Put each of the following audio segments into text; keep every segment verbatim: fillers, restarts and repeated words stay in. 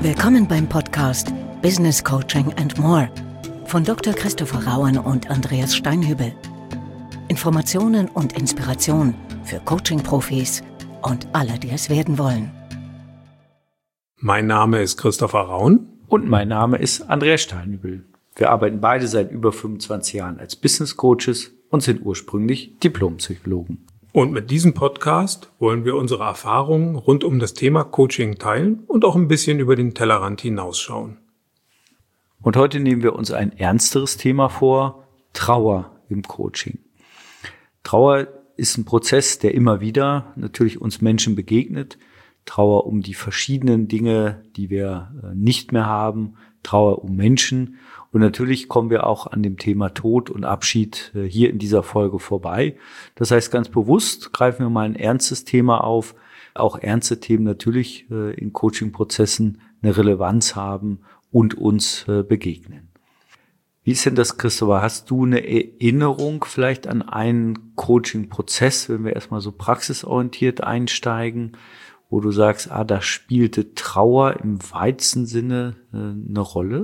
Willkommen beim Podcast Business Coaching and More von Doktor Christopher Rauen und Andreas Steinhübel. Informationen und Inspiration für Coaching-Profis und alle, die es werden wollen. Mein Name ist Christopher Rauen. Und mein Name ist Andreas Steinhübel. Wir arbeiten beide seit über fünfundzwanzig Jahren als Business Coaches und sind ursprünglich Diplompsychologen. Und mit diesem Podcast wollen wir unsere Erfahrungen rund um das Thema Coaching teilen und auch ein bisschen über den Tellerrand hinausschauen. Und heute nehmen wir uns ein ernsteres Thema vor: Trauer im Coaching. Trauer ist ein Prozess, der immer wieder natürlich uns Menschen begegnet. Trauer um die verschiedenen Dinge, die wir nicht mehr haben. Trauer um Menschen. Und natürlich kommen wir auch an dem Thema Tod und Abschied hier in dieser Folge vorbei. Das heißt, ganz bewusst greifen wir mal ein ernstes Thema auf. Auch ernste Themen natürlich in Coaching-Prozessen eine Relevanz haben und uns begegnen. Wie ist denn das, Christopher? Hast du eine Erinnerung vielleicht an einen Coaching-Prozess, wenn wir erstmal so praxisorientiert einsteigen, wo du sagst, ah, da spielte Trauer im weitesten Sinne eine Rolle?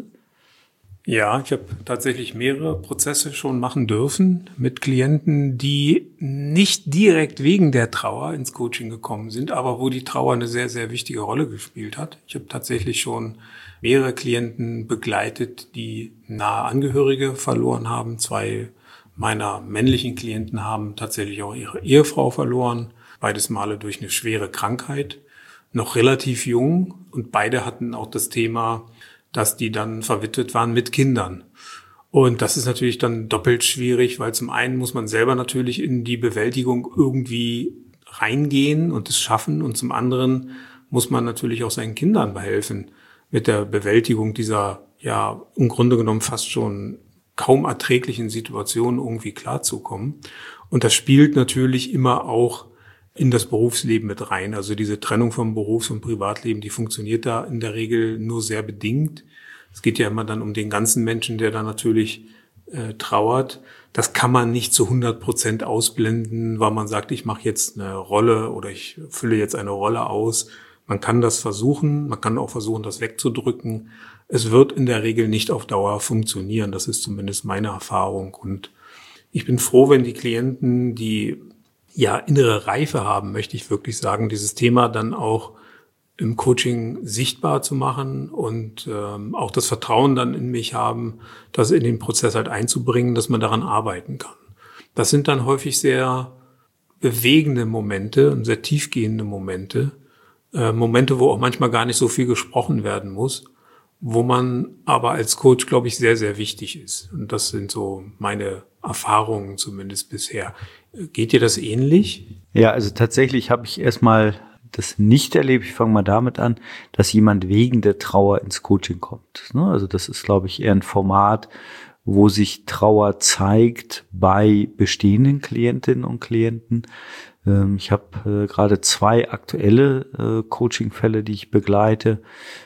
Ja, ich habe tatsächlich mehrere Prozesse schon machen dürfen mit Klienten, die nicht direkt wegen der Trauer ins Coaching gekommen sind, aber wo die Trauer eine sehr, sehr wichtige Rolle gespielt hat. Ich habe tatsächlich schon mehrere Klienten begleitet, die nahe Angehörige verloren haben. Zwei meiner männlichen Klienten haben tatsächlich auch ihre Ehefrau verloren, beides Male durch eine schwere Krankheit, noch relativ jung, und beide hatten auch das Thema, dass die dann verwitwet waren mit Kindern. Und das ist natürlich dann doppelt schwierig, weil zum einen muss man selber natürlich in die Bewältigung irgendwie reingehen und es schaffen, und zum anderen muss man natürlich auch seinen Kindern behelfen, mit der Bewältigung dieser, ja, im Grunde genommen fast schon kaum erträglichen Situation irgendwie klarzukommen. Und das spielt natürlich immer auch in das Berufsleben mit rein. Also diese Trennung vom Berufs- und Privatleben, die funktioniert da in der Regel nur sehr bedingt. Es geht ja immer dann um den ganzen Menschen, der da natürlich äh, trauert. Das kann man nicht zu hundert Prozent ausblenden, weil man sagt, ich mache jetzt eine Rolle oder ich fülle jetzt eine Rolle aus. Man kann das versuchen, man kann auch versuchen, das wegzudrücken. Es wird in der Regel nicht auf Dauer funktionieren. Das ist zumindest meine Erfahrung. Und ich bin froh, wenn die Klienten, die ja innere Reife haben, möchte ich wirklich sagen, dieses Thema dann auch im Coaching sichtbar zu machen und ähm, auch das Vertrauen dann in mich haben, das in den Prozess halt einzubringen, dass man daran arbeiten kann. Das sind dann häufig sehr bewegende Momente und sehr tiefgehende Momente, äh, Momente, wo auch manchmal gar nicht so viel gesprochen werden muss, wo man aber als Coach, glaube ich, sehr, sehr wichtig ist. Und das sind so meine Erfahrungen zumindest bisher. Geht dir das ähnlich? Ja, also tatsächlich habe ich erstmal das nicht erlebt. Ich fange mal damit an, dass jemand wegen der Trauer ins Coaching kommt. Also das ist, glaube ich, eher ein Format, wo sich Trauer zeigt bei bestehenden Klientinnen und Klienten. Ich habe gerade zwei aktuelle Coaching-Fälle, die ich begleite,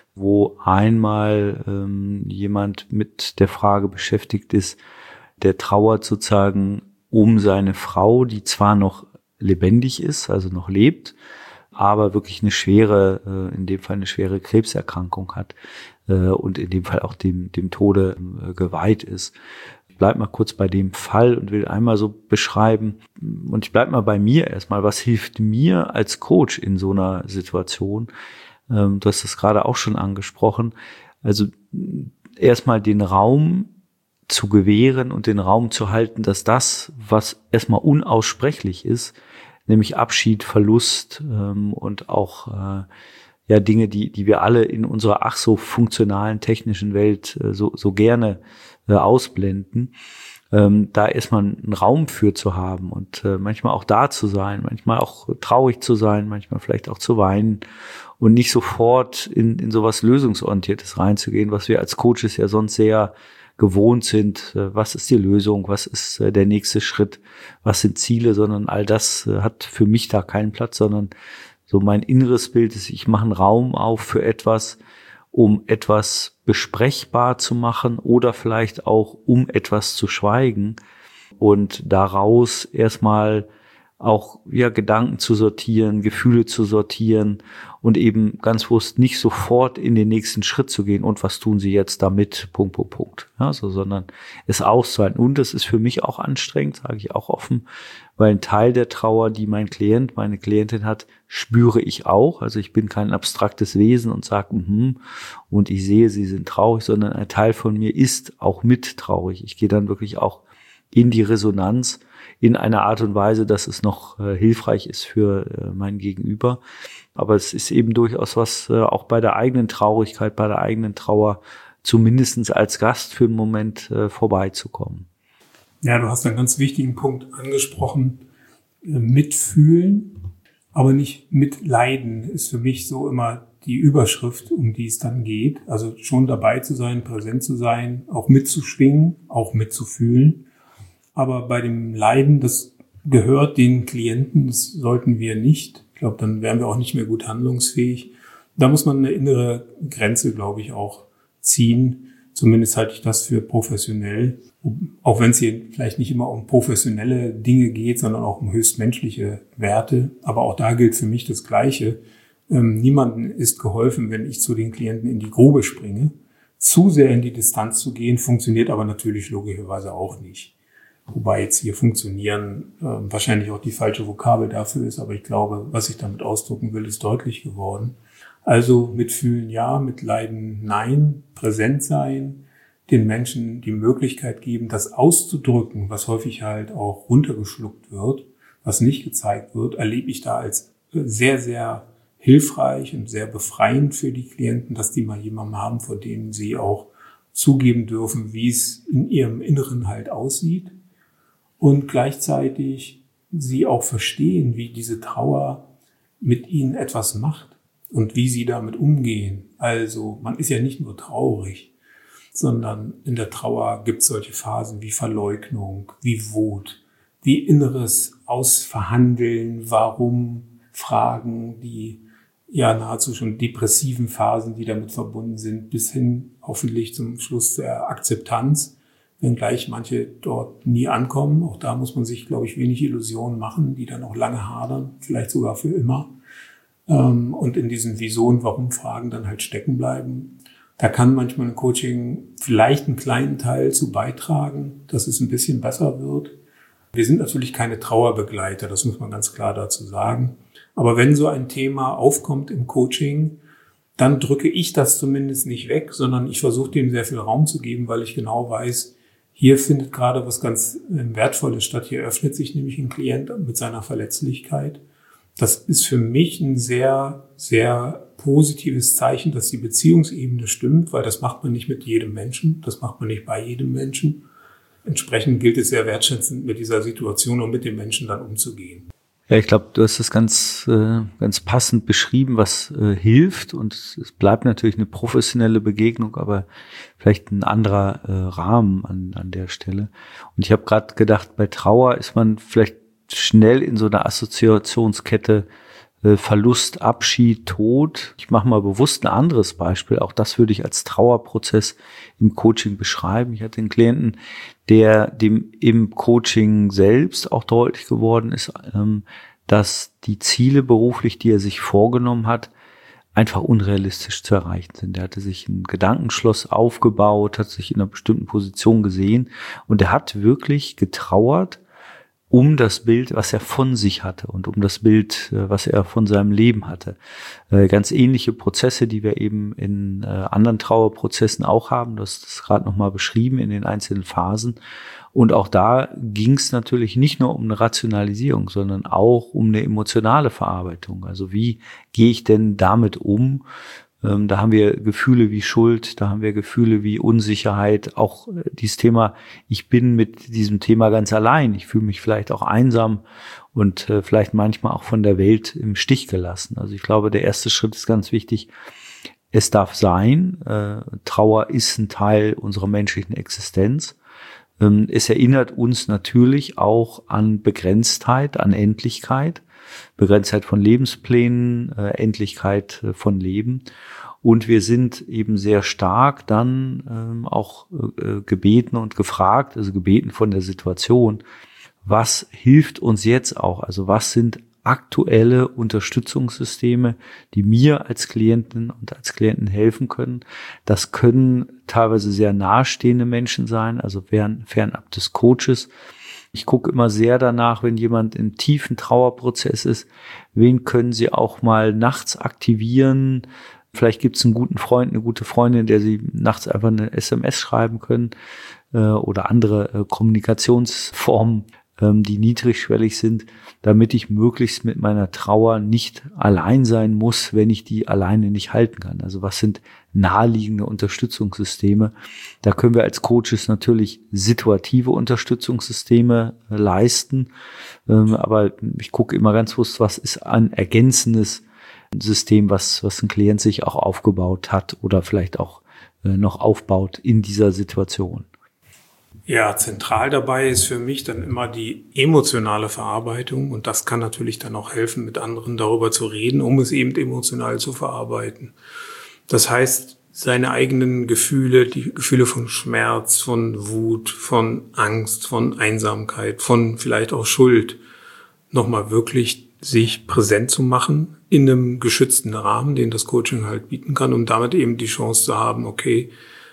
wo einmal ähm, jemand mit der Frage beschäftigt ist, der trauert sozusagen um seine Frau, die zwar noch lebendig ist, also noch lebt, aber wirklich eine schwere, äh, in dem Fall eine schwere Krebserkrankung hat äh, und in dem Fall auch dem, dem Tode äh, geweiht ist. Ich bleib mal kurz bei dem Fall und will einmal so beschreiben, und ich bleib mal bei mir erstmal, was hilft mir als Coach in so einer Situation? Du hast das gerade auch schon angesprochen. Also erstmal den Raum zu gewähren und den Raum zu halten, dass das, was erstmal unaussprechlich ist, nämlich Abschied, Verlust ähm, und auch äh, ja Dinge, die die wir alle in unserer ach so funktionalen technischen Welt äh, so so gerne äh, ausblenden, ähm, da erstmal einen Raum für zu haben und äh, manchmal auch da zu sein, manchmal auch traurig zu sein, manchmal vielleicht auch zu weinen. Und nicht sofort in, in sowas Lösungsorientiertes reinzugehen, was wir als Coaches ja sonst sehr gewohnt sind. Was ist die Lösung? Was ist der nächste Schritt? Was sind Ziele? Sondern all das hat für mich da keinen Platz, sondern so mein inneres Bild ist, ich mache einen Raum auf für etwas, um etwas besprechbar zu machen oder vielleicht auch um etwas zu schweigen und daraus erstmal auch ja Gedanken zu sortieren, Gefühle zu sortieren und eben ganz bewusst nicht sofort in den nächsten Schritt zu gehen und was tun sie jetzt damit, Punkt, Punkt, Punkt. Ja, so, sondern es auszuhalten. Und das ist für mich auch anstrengend, sage ich auch offen, weil ein Teil der Trauer, die mein Klient, meine Klientin hat, spüre ich auch. Also ich bin kein abstraktes Wesen und sage, mhm, und ich sehe, sie sind traurig, sondern ein Teil von mir ist auch mit traurig. Ich gehe dann wirklich auch in die Resonanz, in einer Art und Weise, dass es noch äh, hilfreich ist für äh, mein Gegenüber. Aber es ist eben durchaus was, äh, auch bei der eigenen Traurigkeit, bei der eigenen Trauer, zumindest als Gast für einen Moment äh, vorbeizukommen. Ja, du hast einen ganz wichtigen Punkt angesprochen. Äh, mitfühlen, aber nicht mitleiden ist für mich so immer die Überschrift, um die es dann geht. Also schon dabei zu sein, präsent zu sein, auch mitzuschwingen, auch mitzufühlen. Aber bei dem Leiden, das gehört den Klienten, das sollten wir nicht. Ich glaube, dann wären wir auch nicht mehr gut handlungsfähig. Da muss man eine innere Grenze, glaube ich, auch ziehen. Zumindest halte ich das für professionell. Auch wenn es hier vielleicht nicht immer um professionelle Dinge geht, sondern auch um höchstmenschliche Werte. Aber auch da gilt für mich das Gleiche. Ähm, niemandem ist geholfen, wenn ich zu den Klienten in die Grube springe. Zu sehr in die Distanz zu gehen, funktioniert aber natürlich logischerweise auch nicht. Wobei jetzt hier funktionieren äh, wahrscheinlich auch die falsche Vokabel dafür ist, aber ich glaube, was ich damit ausdrücken will, ist deutlich geworden. Also mitfühlen ja, mitleiden nein, präsent sein, den Menschen die Möglichkeit geben, das auszudrücken, was häufig halt auch runtergeschluckt wird, was nicht gezeigt wird, erlebe ich da als sehr, sehr hilfreich und sehr befreiend für die Klienten, dass die mal jemanden haben, vor dem sie auch zugeben dürfen, wie es in ihrem Inneren halt aussieht. Und gleichzeitig sie auch verstehen, wie diese Trauer mit ihnen etwas macht und wie sie damit umgehen. Also man ist ja nicht nur traurig, sondern in der Trauer gibt es solche Phasen wie Verleugnung, wie Wut, wie inneres Ausverhandeln, warum, Fragen, die ja nahezu schon depressiven Phasen, die damit verbunden sind, bis hin hoffentlich zum Schluss der Akzeptanz. Wenngleich manche dort nie ankommen. Auch da muss man sich, glaube ich, wenig Illusionen machen, die dann auch lange hadern, vielleicht sogar für immer. Und in diesen Wieso- und Warum-Fragen dann halt stecken bleiben. Da kann manchmal ein Coaching vielleicht einen kleinen Teil zu beitragen, dass es ein bisschen besser wird. Wir sind natürlich keine Trauerbegleiter, das muss man ganz klar dazu sagen. Aber wenn so ein Thema aufkommt im Coaching, dann drücke ich das zumindest nicht weg, sondern ich versuche dem sehr viel Raum zu geben, weil ich genau weiß, hier findet gerade was ganz Wertvolles statt. Hier öffnet sich nämlich ein Klient mit seiner Verletzlichkeit. Das ist für mich ein sehr, sehr positives Zeichen, dass die Beziehungsebene stimmt, weil das macht man nicht mit jedem Menschen, das macht man nicht bei jedem Menschen. Entsprechend gilt es sehr wertschätzend, mit dieser Situation und mit dem Menschen dann umzugehen. Ja, ich glaube, du hast das ganz, äh, ganz passend beschrieben, was äh, hilft. Und es bleibt natürlich eine professionelle Begegnung, aber vielleicht ein anderer äh, Rahmen an, an der Stelle. Und ich habe gerade gedacht, bei Trauer ist man vielleicht schnell in so einer Assoziationskette äh, Verlust, Abschied, Tod. Ich mache mal bewusst ein anderes Beispiel. Auch das würde ich als Trauerprozess im Coaching beschreiben. Ich hatte einen Klienten, der dem im Coaching selbst auch deutlich geworden ist, ähm, dass die Ziele beruflich, die er sich vorgenommen hat, einfach unrealistisch zu erreichen sind. Er hatte sich ein Gedankenschloss aufgebaut, hat sich in einer bestimmten Position gesehen und er hat wirklich getrauert um das Bild, was er von sich hatte und um das Bild, was er von seinem Leben hatte. Ganz ähnliche Prozesse, die wir eben in anderen Trauerprozessen auch haben. Du hast das gerade nochmal beschrieben in den einzelnen Phasen. Und auch da ging es natürlich nicht nur um eine Rationalisierung, sondern auch um eine emotionale Verarbeitung. Also wie gehe ich denn damit um? Ähm, da haben wir Gefühle wie Schuld, da haben wir Gefühle wie Unsicherheit, auch äh, dieses Thema, ich bin mit diesem Thema ganz allein, ich fühle mich vielleicht auch einsam und äh, vielleicht manchmal auch von der Welt im Stich gelassen. Also ich glaube, der erste Schritt ist ganz wichtig, es darf sein, äh, Trauer ist ein Teil unserer menschlichen Existenz. Ähm, es erinnert uns natürlich auch an Begrenztheit, an Endlichkeit. Begrenztheit von Lebensplänen, äh, Endlichkeit äh, von Leben. Und wir sind eben sehr stark dann ähm, auch äh, gebeten und gefragt, also gebeten von der Situation, was hilft uns jetzt auch? Also was sind aktuelle Unterstützungssysteme, die mir als Klientin und als Klienten helfen können? Das können teilweise sehr nahestehende Menschen sein, also fern, fernab des Coaches. Ich gucke immer sehr danach, wenn jemand im tiefen Trauerprozess ist, wen können Sie auch mal nachts aktivieren? Vielleicht gibt es einen guten Freund, eine gute Freundin, der Sie nachts einfach eine S M S schreiben können äh, oder andere äh, Kommunikationsformen, ähm, die niedrigschwellig sind, damit ich möglichst mit meiner Trauer nicht allein sein muss, wenn ich die alleine nicht halten kann. Also was sind naheliegende Unterstützungssysteme? Da können wir als Coaches natürlich situative Unterstützungssysteme äh, leisten, ähm, aber ich gucke immer ganz bewusst, was ist ein ergänzendes System, was, was ein Klient sich auch aufgebaut hat oder vielleicht auch äh, noch aufbaut in dieser Situation. Ja, zentral dabei ist für mich dann immer die emotionale Verarbeitung und das kann natürlich dann auch helfen, mit anderen darüber zu reden, um es eben emotional zu verarbeiten. Das heißt, seine eigenen Gefühle, die Gefühle von Schmerz, von Wut, von Angst, von Einsamkeit, von vielleicht auch Schuld, nochmal wirklich sich präsent zu machen in einem geschützten Rahmen, den das Coaching halt bieten kann, um damit eben die Chance zu haben, okay,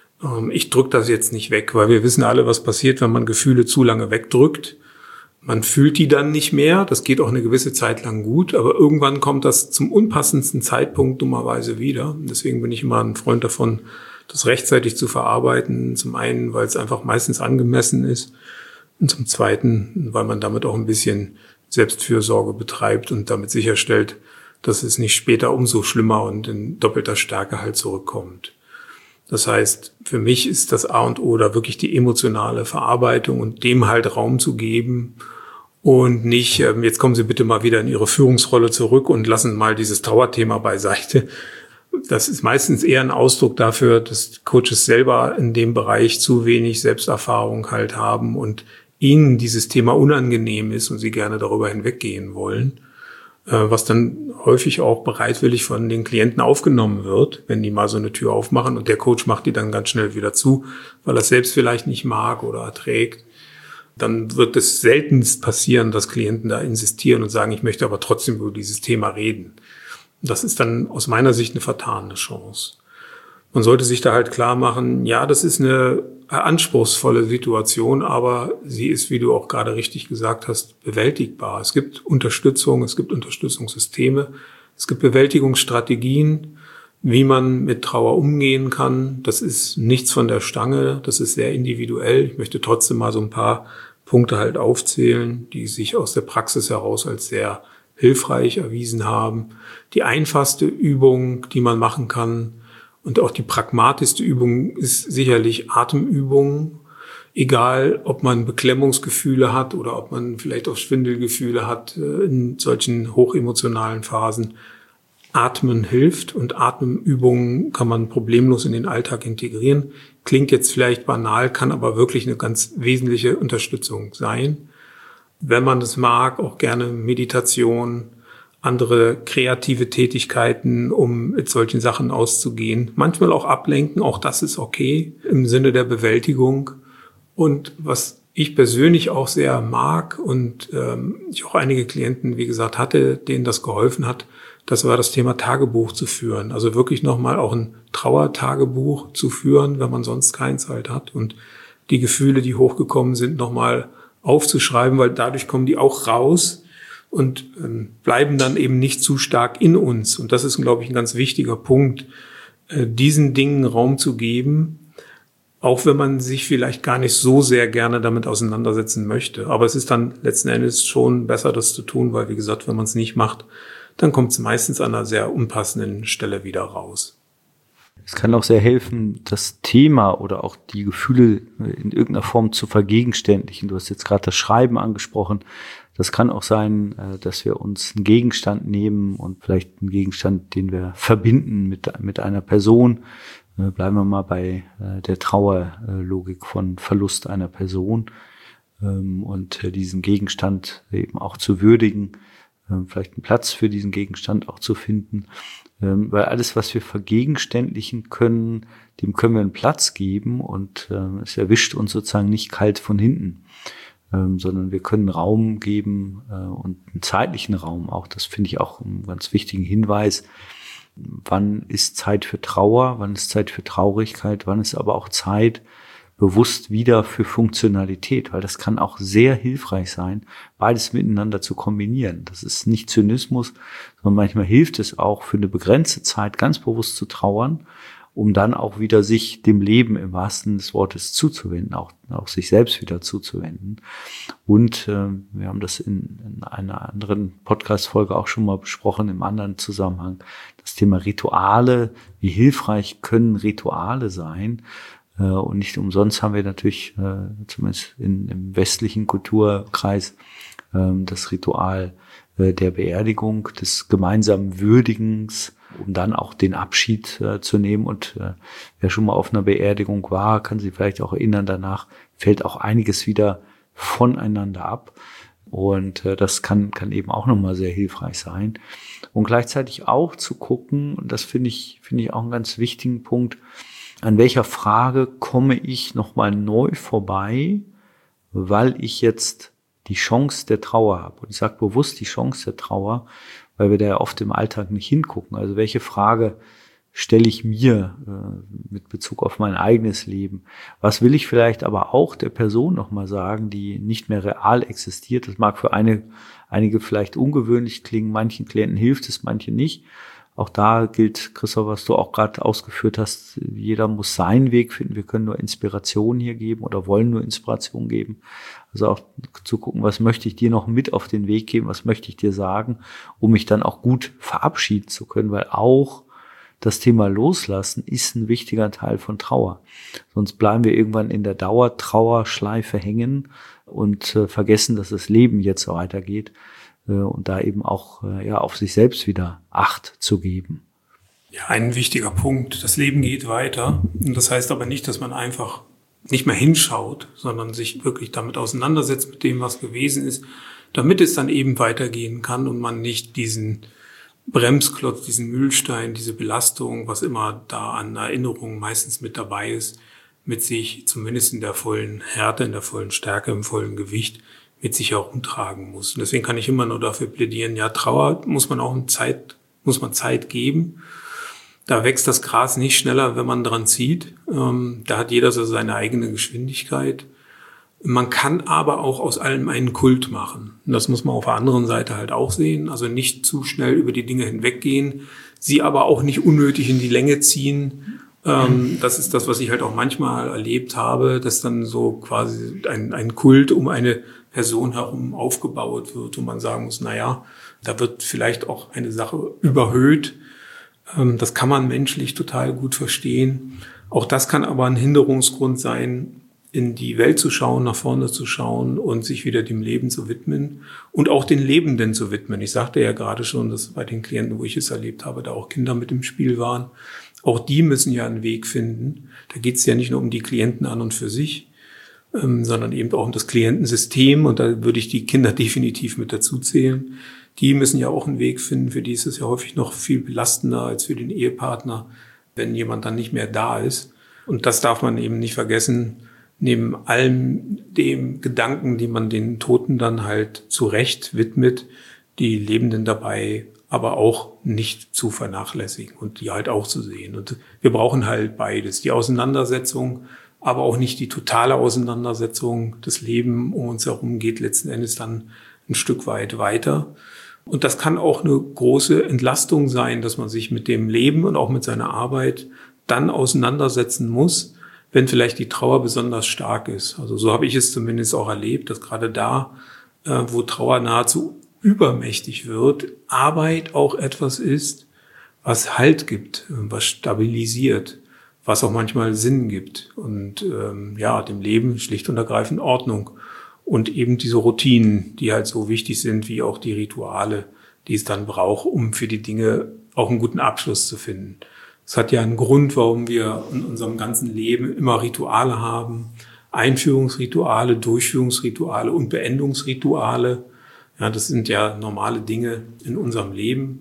ich drücke das jetzt nicht weg, weil wir wissen alle, was passiert, wenn man Gefühle zu lange wegdrückt. Man fühlt die dann nicht mehr, das geht auch eine gewisse Zeit lang gut, aber irgendwann kommt das zum unpassendsten Zeitpunkt dummerweise wieder. Deswegen bin ich immer ein Freund davon, das rechtzeitig zu verarbeiten. Zum einen, weil es einfach meistens angemessen ist und zum zweiten, weil man damit auch ein bisschen Selbstfürsorge betreibt und damit sicherstellt, dass es nicht später umso schlimmer und in doppelter Stärke halt zurückkommt. Das heißt, für mich ist das A und O da wirklich die emotionale Verarbeitung und dem halt Raum zu geben und nicht, jetzt kommen Sie bitte mal wieder in Ihre Führungsrolle zurück und lassen mal dieses Trauerthema beiseite. Das ist meistens eher ein Ausdruck dafür, dass Coaches selber in dem Bereich zu wenig Selbsterfahrung halt haben und ihnen dieses Thema unangenehm ist und sie gerne darüber hinweggehen wollen, was dann häufig auch bereitwillig von den Klienten aufgenommen wird, wenn die mal so eine Tür aufmachen und der Coach macht die dann ganz schnell wieder zu, weil er es selbst vielleicht nicht mag oder erträgt. Dann wird es seltenst passieren, dass Klienten da insistieren und sagen, ich möchte aber trotzdem über dieses Thema reden. Das ist dann aus meiner Sicht eine vertane Chance. Man sollte sich da halt klar machen, ja, das ist eine anspruchsvolle Situation, aber sie ist, wie du auch gerade richtig gesagt hast, bewältigbar. Es gibt Unterstützung, es gibt Unterstützungssysteme, es gibt Bewältigungsstrategien, wie man mit Trauer umgehen kann. Das ist nichts von der Stange, das ist sehr individuell. Ich möchte trotzdem mal so ein paar Punkte halt aufzählen, die sich aus der Praxis heraus als sehr hilfreich erwiesen haben. Die einfachste Übung, die man machen kann, und auch die pragmatischste Übung ist sicherlich Atemübung. Egal, ob man Beklemmungsgefühle hat oder ob man vielleicht auch Schwindelgefühle hat in solchen hochemotionalen Phasen. Atmen hilft und Atemübungen kann man problemlos in den Alltag integrieren. Klingt jetzt vielleicht banal, kann aber wirklich eine ganz wesentliche Unterstützung sein. Wenn man das mag, auch gerne Meditation, andere kreative Tätigkeiten, um mit solchen Sachen auszugehen. Manchmal auch ablenken, auch das ist okay im Sinne der Bewältigung. Und was ich persönlich auch sehr mag und ähm, ich auch einige Klienten, wie gesagt, hatte, denen das geholfen hat, das war das Thema Tagebuch zu führen. Also wirklich nochmal auch ein Trauertagebuch zu führen, wenn man sonst keins halt hat. Und die Gefühle, die hochgekommen sind, nochmal aufzuschreiben, weil dadurch kommen die auch raus und ähm, bleiben dann eben nicht zu stark in uns. Und das ist, glaube ich, ein ganz wichtiger Punkt, äh, diesen Dingen Raum zu geben, auch wenn man sich vielleicht gar nicht so sehr gerne damit auseinandersetzen möchte. Aber es ist dann letzten Endes schon besser, das zu tun, weil, wie gesagt, wenn man es nicht macht, dann kommt es meistens an einer sehr unpassenden Stelle wieder raus. Es kann auch sehr helfen, das Thema oder auch die Gefühle in irgendeiner Form zu vergegenständlichen. Du hast jetzt gerade das Schreiben angesprochen. Das kann auch sein, dass wir uns einen Gegenstand nehmen und vielleicht einen Gegenstand, den wir verbinden mit, mit einer Person. Bleiben wir mal bei der Trauerlogik von Verlust einer Person und diesen Gegenstand eben auch zu würdigen, vielleicht einen Platz für diesen Gegenstand auch zu finden. Weil alles, was wir vergegenständlichen können, dem können wir einen Platz geben und es erwischt uns sozusagen nicht kalt von hinten. ähm, sondern wir können Raum geben äh, und einen zeitlichen Raum auch. Das finde ich auch einen ganz wichtigen Hinweis. Wann ist Zeit für Trauer? Wann ist Zeit für Traurigkeit? Wann ist aber auch Zeit bewusst wieder für Funktionalität? Weil das kann auch sehr hilfreich sein, beides miteinander zu kombinieren. Das ist nicht Zynismus, sondern manchmal hilft es auch, für eine begrenzte Zeit ganz bewusst zu trauern, um dann auch wieder sich dem Leben im wahrsten des Wortes zuzuwenden, auch, auch sich selbst wieder zuzuwenden. Und äh, wir haben das in, in einer anderen Podcast-Folge auch schon mal besprochen, im anderen Zusammenhang, das Thema Rituale. Wie hilfreich können Rituale sein? Äh, und nicht umsonst haben wir natürlich, äh, zumindest in, im westlichen Kulturkreis, äh, das Ritual äh, der Beerdigung, des gemeinsamen Würdigens, um dann auch den Abschied äh, zu nehmen. Und äh, wer schon mal auf einer Beerdigung war, kann sich vielleicht auch erinnern, danach fällt auch einiges wieder voneinander ab. Und äh, das kann kann eben auch nochmal sehr hilfreich sein. Und gleichzeitig auch zu gucken, und das finde ich finde ich auch einen ganz wichtigen Punkt, an welcher Frage komme ich nochmal neu vorbei, weil ich jetzt die Chance der Trauer habe. Und ich sage bewusst die Chance der Trauer, weil wir da ja oft im Alltag nicht hingucken. Also welche Frage stelle ich mir äh, mit Bezug auf mein eigenes Leben? Was will ich vielleicht aber auch der Person nochmal sagen, die nicht mehr real existiert? Das mag für eine, einige vielleicht ungewöhnlich klingen, manchen Klienten hilft es, manche nicht. Auch da gilt, Christoph, was du auch gerade ausgeführt hast, jeder muss seinen Weg finden. Wir können nur Inspiration hier geben oder wollen nur Inspiration geben. Also auch zu gucken, was möchte ich dir noch mit auf den Weg geben, was möchte ich dir sagen, um mich dann auch gut verabschieden zu können, weil auch das Thema Loslassen ist ein wichtiger Teil von Trauer. Sonst bleiben wir irgendwann in der Dauertrauerschleife hängen und äh, vergessen, dass das Leben jetzt so weitergeht. Und da eben auch ja auf sich selbst wieder Acht zu geben. Ja, ein wichtiger Punkt. Das Leben geht weiter. Und das heißt aber nicht, dass man einfach nicht mehr hinschaut, sondern sich wirklich damit auseinandersetzt mit dem, was gewesen ist, damit es dann eben weitergehen kann und man nicht diesen Bremsklotz, diesen Mühlstein, diese Belastung, was immer da an Erinnerungen meistens mit dabei ist, mit sich zumindest in der vollen Härte, in der vollen Stärke, im vollen Gewicht mit sich herumtragen muss. Und deswegen kann ich immer nur dafür plädieren, ja, Trauer muss man auch Zeit, muss man Zeit geben. Da wächst das Gras nicht schneller, wenn man dran zieht. Ähm, da hat jeder so seine eigene Geschwindigkeit. Man kann aber auch aus allem einen Kult machen. Und das muss man auf der anderen Seite halt auch sehen. Also nicht zu schnell über die Dinge hinweggehen, sie aber auch nicht unnötig in die Länge ziehen. Ähm, das ist das, was ich halt auch manchmal erlebt habe, dass dann so quasi ein, ein Kult um eine Person herum aufgebaut wird, wo man sagen muss, na ja, da wird vielleicht auch eine Sache überhöht. Ähm, das kann man menschlich total gut verstehen. Auch das kann aber ein Hinderungsgrund sein, in die Welt zu schauen, nach vorne zu schauen und sich wieder dem Leben zu widmen und auch den Lebenden zu widmen. Ich sagte ja gerade schon, dass bei den Klienten, wo ich es erlebt habe, da auch Kinder mit im Spiel waren. Auch die müssen ja einen Weg finden. Da geht es ja nicht nur um die Klienten an und für sich, ähm, sondern eben auch um das Klientensystem. Und da würde ich die Kinder definitiv mit dazu zählen. Die müssen ja auch einen Weg finden. Für die ist es ja häufig noch viel belastender als für den Ehepartner, wenn jemand dann nicht mehr da ist. Und das darf man eben nicht vergessen. Neben allem dem Gedanken, die man den Toten dann halt zu Recht widmet, die Lebenden dabei aber auch nicht zu vernachlässigen und die halt auch zu sehen. Und wir brauchen halt beides. Die Auseinandersetzung, aber auch nicht die totale Auseinandersetzung. Das Leben um uns herum geht letzten Endes dann ein Stück weit weiter. Und das kann auch eine große Entlastung sein, dass man sich mit dem Leben und auch mit seiner Arbeit dann auseinandersetzen muss, wenn vielleicht die Trauer besonders stark ist. Also so habe ich es zumindest auch erlebt, dass gerade da, äh, wo Trauer nahezu übermächtig wird, Arbeit auch etwas ist, was Halt gibt, was stabilisiert, was auch manchmal Sinn gibt und ähm, ja, dem Leben schlicht und ergreifend Ordnung und eben diese Routinen, die halt so wichtig sind, wie auch die Rituale, die es dann braucht, um für die Dinge auch einen guten Abschluss zu finden. Es hat ja einen Grund, warum wir in unserem ganzen Leben immer Rituale haben. Einführungsrituale, Durchführungsrituale und Beendungsrituale. Ja, das sind ja normale Dinge in unserem Leben.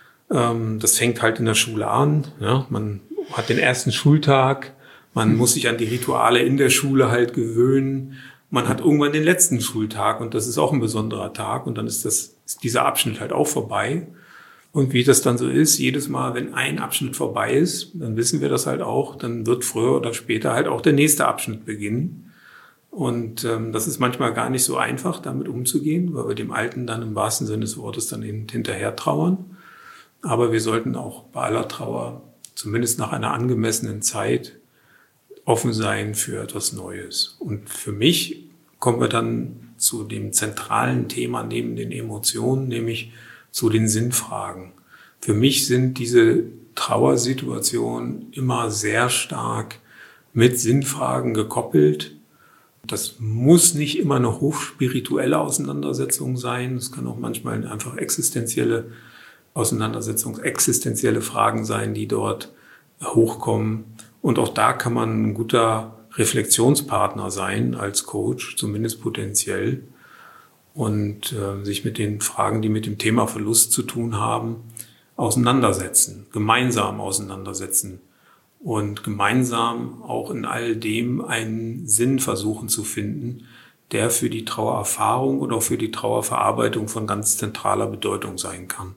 Ähm, das fängt halt in der Schule an. Ja, man hat den ersten Schultag. Man muss sich an die Rituale in der Schule halt gewöhnen. Man hat irgendwann den letzten Schultag und das ist auch ein besonderer Tag und dann ist das, ist dieser Abschnitt halt auch vorbei. Und wie das dann so ist, jedes Mal, wenn ein Abschnitt vorbei ist, dann wissen wir das halt auch, dann wird früher oder später halt auch der nächste Abschnitt beginnen. Und ähm, das ist manchmal gar nicht so einfach, damit umzugehen, weil wir dem Alten dann im wahrsten Sinne des Wortes dann eben hinterher trauern. Aber wir sollten auch bei aller Trauer, zumindest nach einer angemessenen Zeit, offen sein für etwas Neues. Und für mich kommen wir dann zu dem zentralen Thema neben den Emotionen, nämlich zu den Sinnfragen. Für mich sind diese Trauersituationen immer sehr stark mit Sinnfragen gekoppelt. Das muss nicht immer eine hochspirituelle Auseinandersetzung sein. Es kann auch manchmal einfach existenzielle Auseinandersetzung, existenzielle Fragen sein, die dort hochkommen. Und auch da kann man ein guter Reflexionspartner sein als Coach, zumindest potenziell. Und äh, sich mit den Fragen, die mit dem Thema Verlust zu tun haben, auseinandersetzen, gemeinsam auseinandersetzen und gemeinsam auch in all dem einen Sinn versuchen zu finden, der für die Trauererfahrung oder auch für die Trauerverarbeitung von ganz zentraler Bedeutung sein kann.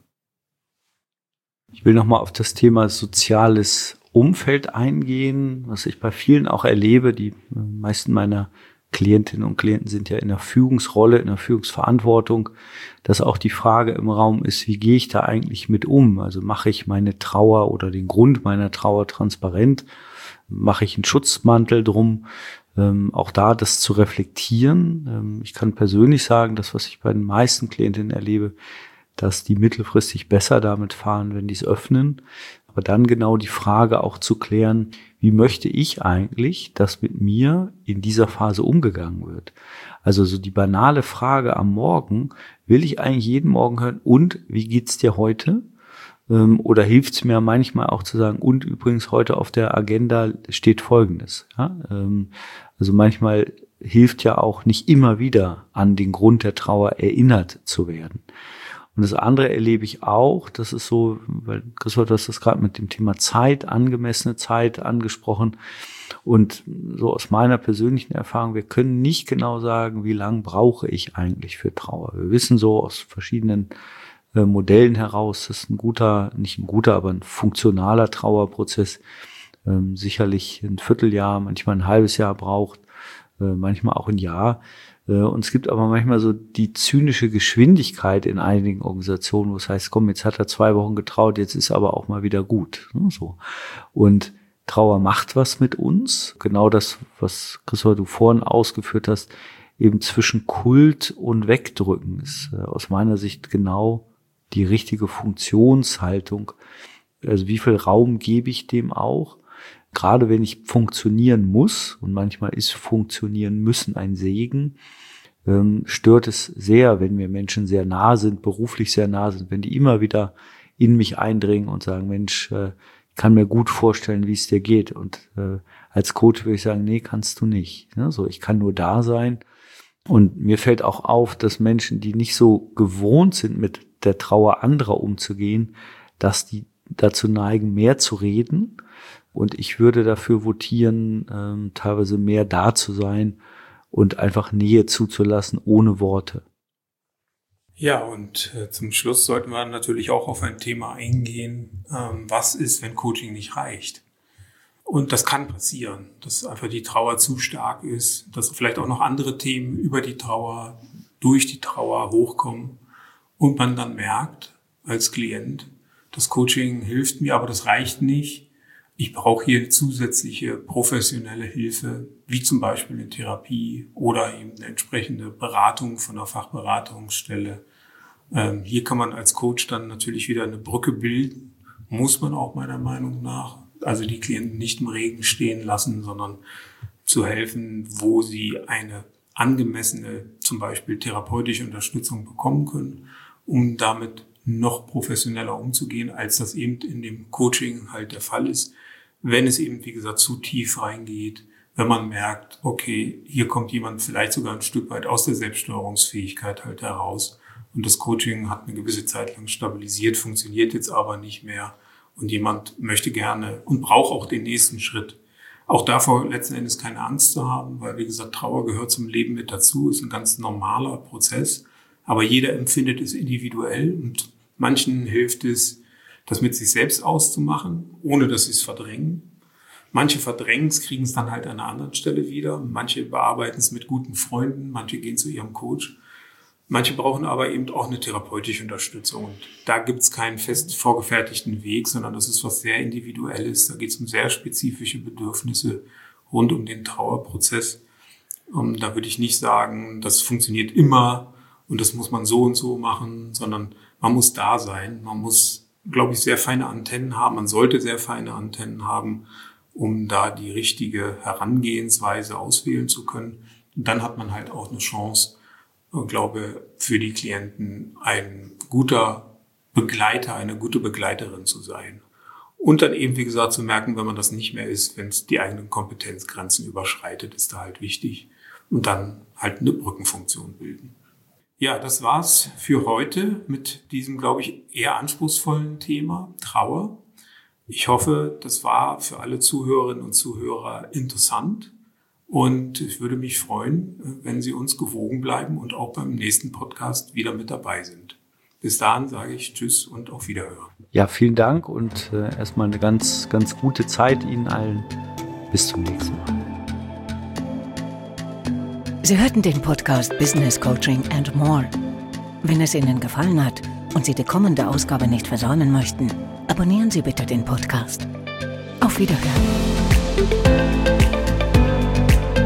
Ich will nochmal auf das Thema soziales Umfeld eingehen, was ich bei vielen auch erlebe. Die meisten meiner Klientinnen und Klienten sind ja in der Führungsrolle, in der Führungsverantwortung, dass auch die Frage im Raum ist, wie gehe ich da eigentlich mit um? Also mache ich meine Trauer oder den Grund meiner Trauer transparent? Mache ich einen Schutzmantel drum? Ähm, auch da das zu reflektieren. Ähm, ich kann persönlich sagen, das, was ich bei den meisten Klientinnen erlebe, dass die mittelfristig besser damit fahren, wenn die es öffnen. Aber dann genau die Frage auch zu klären, wie möchte ich eigentlich, dass mit mir in dieser Phase umgegangen wird? Also so die banale Frage am Morgen, will ich eigentlich jeden Morgen hören, und wie geht's dir heute? Oder hilft es mir manchmal auch zu sagen, und übrigens heute auf der Agenda steht Folgendes. Also manchmal hilft ja auch nicht immer wieder an den Grund der Trauer erinnert zu werden. Und das andere erlebe ich auch, das ist so, weil Christoph, du hast das gerade mit dem Thema Zeit, angemessene Zeit angesprochen. Und so aus meiner persönlichen Erfahrung, wir können nicht genau sagen, wie lange brauche ich eigentlich für Trauer. Wir wissen so aus verschiedenen äh, Modellen heraus, dass ein guter, nicht ein guter, aber ein funktionaler Trauerprozess ähm, sicherlich ein Vierteljahr, manchmal ein halbes Jahr braucht, äh, manchmal auch ein Jahr. Und es gibt aber manchmal so die zynische Geschwindigkeit in einigen Organisationen, wo es heißt, komm, jetzt hat er zwei Wochen getraut, jetzt ist aber auch mal wieder gut. So. Und Trauer macht was mit uns. Genau das, was Christoph, du vorhin ausgeführt hast, eben zwischen Kult und Wegdrücken ist aus meiner Sicht genau die richtige Funktionshaltung. Also wie viel Raum gebe ich dem auch? Gerade wenn ich funktionieren muss, und manchmal ist funktionieren müssen ein Segen, ähm, stört es sehr, wenn mir Menschen sehr nah sind, beruflich sehr nah sind, wenn die immer wieder in mich eindringen und sagen, Mensch, äh, ich kann mir gut vorstellen, wie es dir geht. Und äh, als Coach würde ich sagen, nee, kannst du nicht. Ja, so, ich kann nur da sein. Und mir fällt auch auf, dass Menschen, die nicht so gewohnt sind, mit der Trauer anderer umzugehen, dass die dazu neigen, mehr zu reden. Und ich würde dafür votieren, ähm, teilweise mehr da zu sein und einfach Nähe zuzulassen ohne Worte. Ja, und äh, zum Schluss sollten wir natürlich auch auf ein Thema eingehen, ähm, was ist, wenn Coaching nicht reicht? Und das kann passieren, dass einfach die Trauer zu stark ist, dass vielleicht auch noch andere Themen über die Trauer, durch die Trauer hochkommen und man dann merkt als Klient, das Coaching hilft mir, aber das reicht nicht. Ich brauche hier zusätzliche professionelle Hilfe, wie zum Beispiel eine Therapie oder eben eine entsprechende Beratung von einer Fachberatungsstelle. Ähm, hier kann man als Coach dann natürlich wieder eine Brücke bilden, muss man auch meiner Meinung nach. Also die Klienten nicht im Regen stehen lassen, sondern zu helfen, wo sie eine angemessene, zum Beispiel therapeutische Unterstützung bekommen können, um damit noch professioneller umzugehen, als das eben in dem Coaching halt der Fall ist. Wenn es eben, wie gesagt, zu tief reingeht, wenn man merkt, okay, hier kommt jemand vielleicht sogar ein Stück weit aus der Selbststeuerungsfähigkeit halt heraus und das Coaching hat eine gewisse Zeit lang stabilisiert, funktioniert jetzt aber nicht mehr und jemand möchte gerne und braucht auch den nächsten Schritt. Auch davor letzten Endes keine Angst zu haben, weil, wie gesagt, Trauer gehört zum Leben mit dazu, ist ein ganz normaler Prozess. Aber jeder empfindet es individuell und manchen hilft es, das mit sich selbst auszumachen, ohne dass sie es verdrängen. Manche verdrängen es, kriegen es dann halt an einer anderen Stelle wieder. Manche bearbeiten es mit guten Freunden, manche gehen zu ihrem Coach. Manche brauchen aber eben auch eine therapeutische Unterstützung. Und da gibt es keinen fest vorgefertigten Weg, sondern das ist was sehr Individuelles. Da geht es um sehr spezifische Bedürfnisse rund um den Trauerprozess. Und da würde ich nicht sagen, das funktioniert immer und das muss man so und so machen, sondern man muss da sein. Man muss, glaube ich, sehr feine Antennen haben. Man sollte sehr feine Antennen haben, um da die richtige Herangehensweise auswählen zu können. Und dann hat man halt auch eine Chance, ich glaube, für die Klienten ein guter Begleiter, eine gute Begleiterin zu sein. Und dann eben, wie gesagt, zu merken, wenn man das nicht mehr ist, wenn es die eigenen Kompetenzgrenzen überschreitet, ist da halt wichtig. Und dann halt eine Brückenfunktion bilden. Ja, das war's für heute mit diesem, glaube ich, eher anspruchsvollen Thema Trauer. Ich hoffe, das war für alle Zuhörerinnen und Zuhörer interessant. Und ich würde mich freuen, wenn Sie uns gewogen bleiben und auch beim nächsten Podcast wieder mit dabei sind. Bis dahin sage ich Tschüss und auf Wiederhören. Ja, vielen Dank und äh, erstmal eine ganz, ganz gute Zeit Ihnen allen. Bis zum nächsten Mal. Sie hörten den Podcast Business Coaching and More. Wenn es Ihnen gefallen hat und Sie die kommende Ausgabe nicht versäumen möchten, abonnieren Sie bitte den Podcast. Auf Wiederhören.